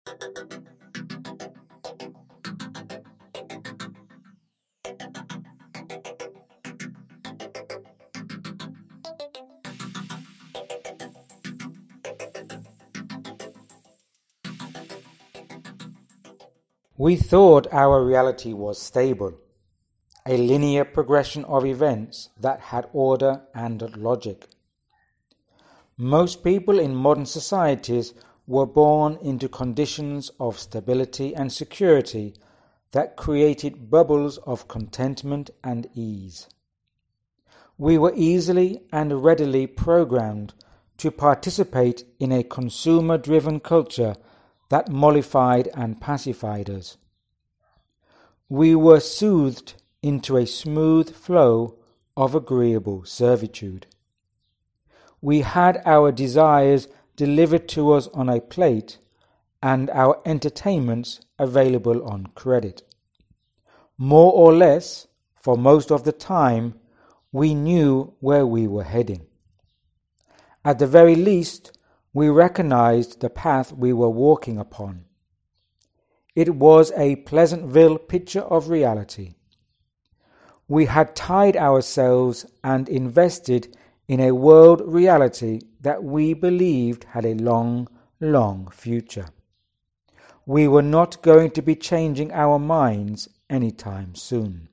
We thought our reality was stable, a linear progression of events that had order and logic. Most people in modern societies were born into conditions of stability and security that created bubbles of contentment and ease. We were easily and readily programmed to participate in a consumer-driven culture that mollified and pacified us. We were soothed into a smooth flow of agreeable servitude. We had our desires delivered to us on a plate and our entertainments available on credit. More or less, for most of the time, we knew where we were heading. At the very least, we recognized the path we were walking upon. It was a Pleasantville picture of reality. We had tied ourselves and invested in a world reality that we believed had a long, long future. We were not going to be changing our minds anytime soon.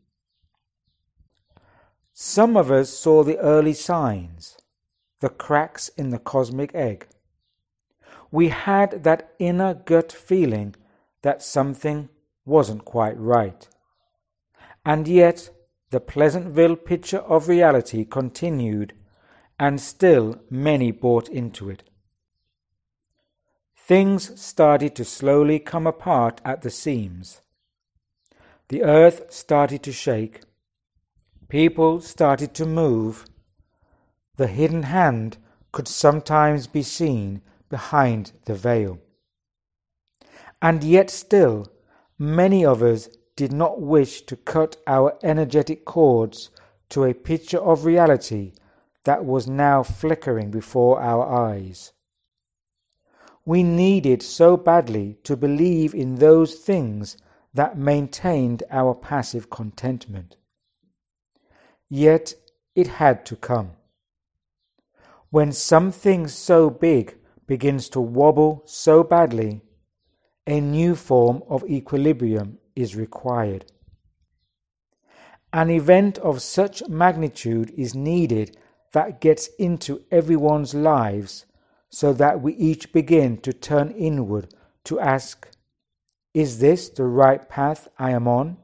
Some of us saw the early signs, the cracks in the cosmic egg. We had that inner gut feeling that something wasn't quite right. And yet the Pleasantville picture of reality continued, and still many bought into it. Things started to slowly come apart at the seams. The earth started to shake. People started to move. The hidden hand could sometimes be seen behind the veil. And yet still, many of us did not wish to cut our energetic cords to a picture of reality that was now flickering before our eyes. We needed so badly to believe in those things that maintained our passive contentment. Yet it had to come. When something so big begins to wobble so badly, a new form of equilibrium is required. An event of such magnitude is needed that gets into everyone's lives so that we each begin to turn inward to ask, is this the right path I am on?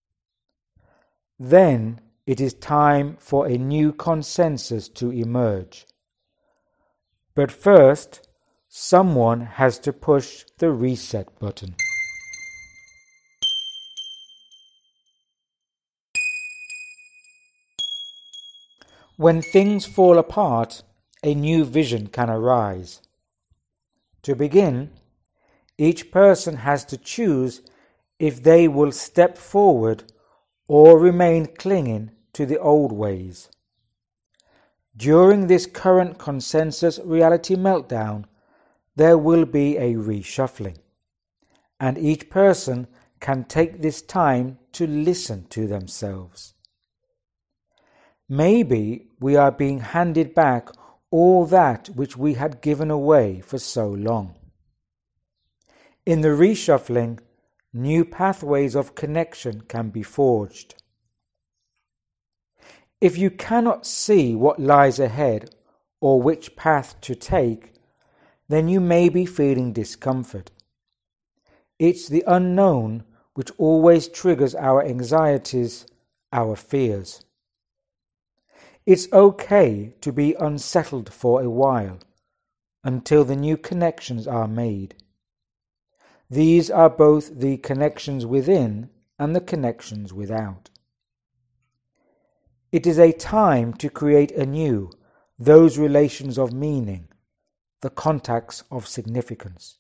Then it is time for a new consensus to emerge. But first, someone has to push the reset button. When things fall apart, a new vision can arise. To begin, each person has to choose if they will step forward or remain clinging to the old ways. During this current consensus reality meltdown, there will be a reshuffling, and each person can take this time to listen to themselves. Maybe we are being handed back all that which we had given away for so long. In the reshuffling, new pathways of connection can be forged. If you cannot see what lies ahead or which path to take, then you may be feeling discomfort. It's the unknown which always triggers our anxieties, our fears. It's okay to be unsettled for a while, until the new connections are made. These are both the connections within and the connections without. It is a time to create anew those relations of meaning, the contacts of significance.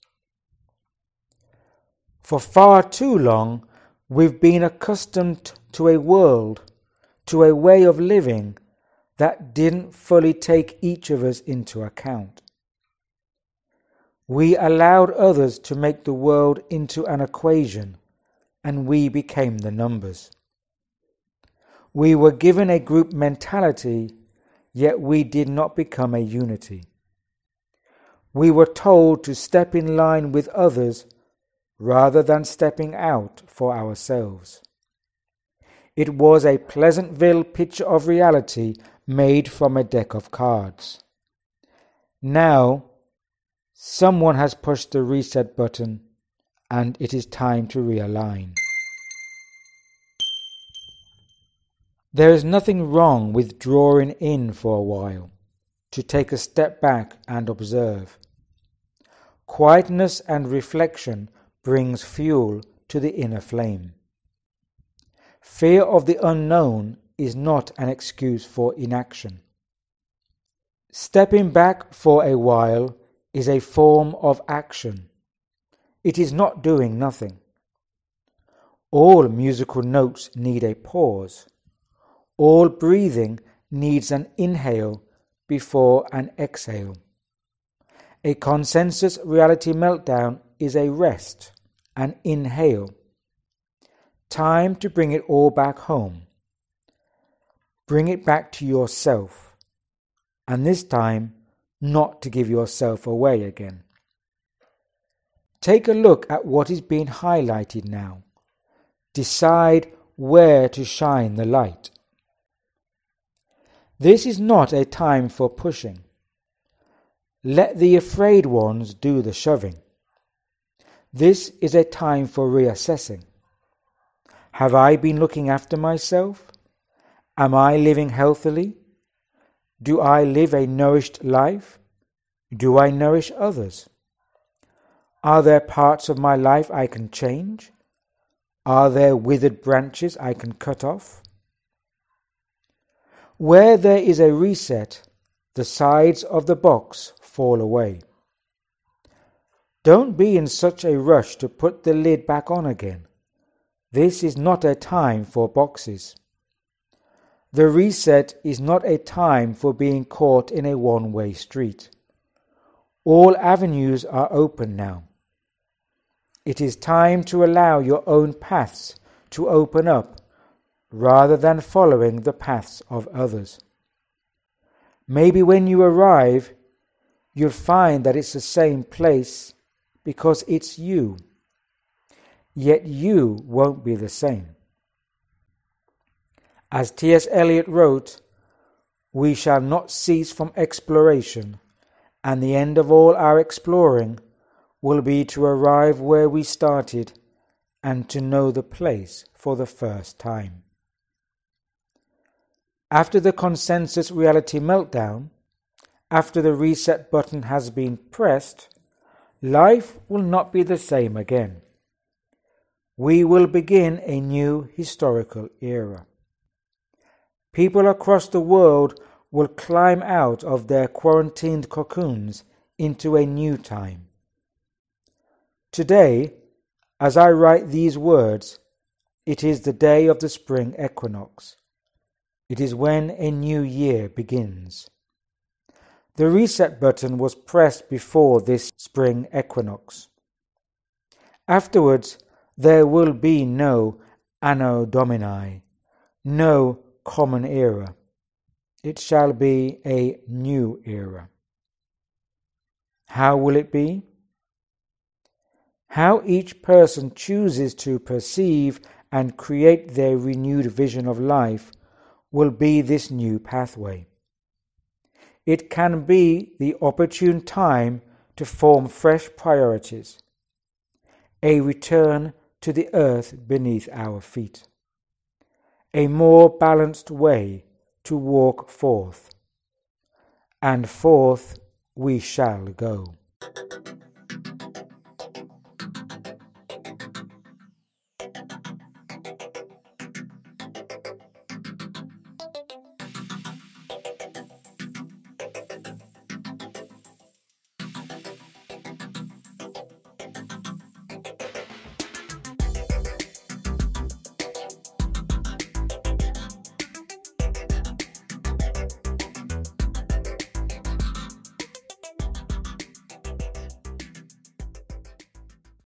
For far too long, we've been accustomed to a world, to a way of living that didn't fully take each of us into account. We allowed others to make the world into an equation, and we became the numbers. We were given a group mentality, yet we did not become a unity. We were told to step in line with others rather than stepping out for ourselves. It was a Pleasantville picture of reality made from a deck of cards. Now, someone has pushed the reset button, and it is time to realign. There is nothing wrong with drawing in for a while, to take a step back and observe. Quietness and reflection brings fuel to the inner flame. Fear of the unknown is not an excuse for inaction. Stepping back for a while is a form of action. It is not doing nothing. All musical notes need a pause. All breathing needs an inhale before an exhale. A consensus reality meltdown is a rest, an inhale. Time to bring it all back home. Bring it back to yourself, and this time not to give yourself away again. Take a look at what is being highlighted now. Decide where to shine the light. This is not a time for pushing. Let the afraid ones do the shoving. This is a time for reassessing. Have I been looking after myself? Am I living healthily? Do I live a nourished life? Do I nourish others? Are there parts of my life I can change? Are there withered branches I can cut off? Where there is a reset, the sides of the box fall away. Don't be in such a rush to put the lid back on again. This is not a time for boxes. The reset is not a time for being caught in a one-way street. All avenues are open now. It is time to allow your own paths to open up rather than following the paths of others. Maybe when you arrive, you'll find that it's the same place because it's you. Yet you won't be the same. As T.S. Eliot wrote, "We shall not cease from exploration, and the end of all our exploring will be to arrive where we started and to know the place for the first time." After the consensus reality meltdown, after the reset button has been pressed, life will not be the same again. We will begin a new historical era. People across the world will climb out of their quarantined cocoons into a new time. Today, as I write these words, it is the day of the spring equinox. It is when a new year begins. The reset button was pressed before this spring equinox. Afterwards, there will be no Anno Domini, no common era. It shall be a new era. How will it be? How each person chooses to perceive and create their renewed vision of life will be this new pathway. It can be the opportune time to form fresh priorities, a return to the earth beneath our feet, a more balanced way to walk forth, and forth we shall go.